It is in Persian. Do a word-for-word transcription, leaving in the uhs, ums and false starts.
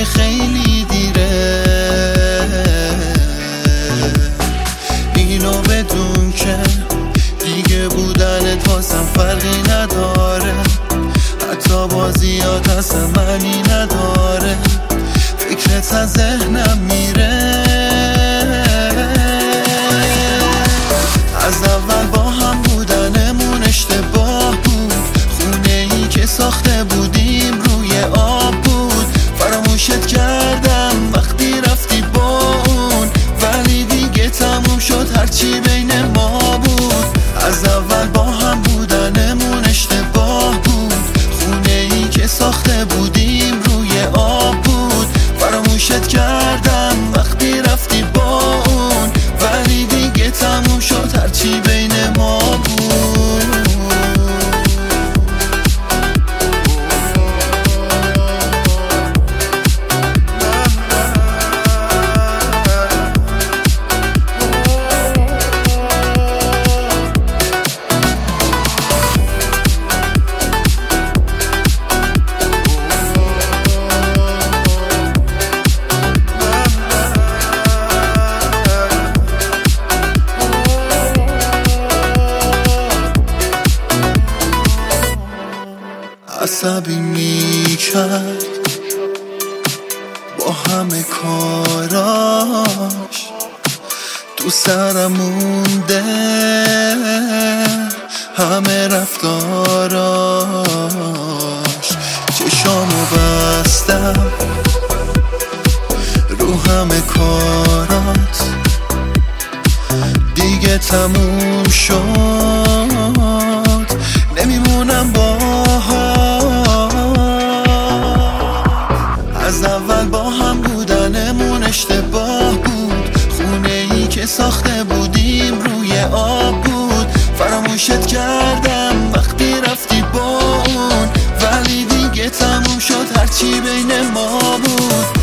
خیلی دیره. اینو بدون که دیگه بودنت واسم فرقی نداره، حتی بازیات اصلا معنی نداره، فکرت از ذهنم میره. از اول با هم بودنمون اشتباه بود، خونه ای که ساخته بودیم روی آب بود. فراموشت کردم وقتی رفتی با اون، ولی دیگه تموم شد هرچی بین ما بود. از اول با هم بودنمون اشتباه بود، خونه ای که ساخته بودیم روی آب بود. فراموشت کردم وقتی رفتی با اون، ولی دیگه تموم شد هرچی بین ما بود. عصبی میکرد با همه کاراش، تو سرم مونده همه رفتاراش. چشامو بستم رو همه کارات، دیگه تموم شد نمیمونم باهات. از اول با هم بودنمون اشتباه بود، خونه ای که ساخته بودیم روی آب بود. فراموشت کردم وقتی رفتی با اون، ولی دیگه تموم شد هرچی بین ما بود.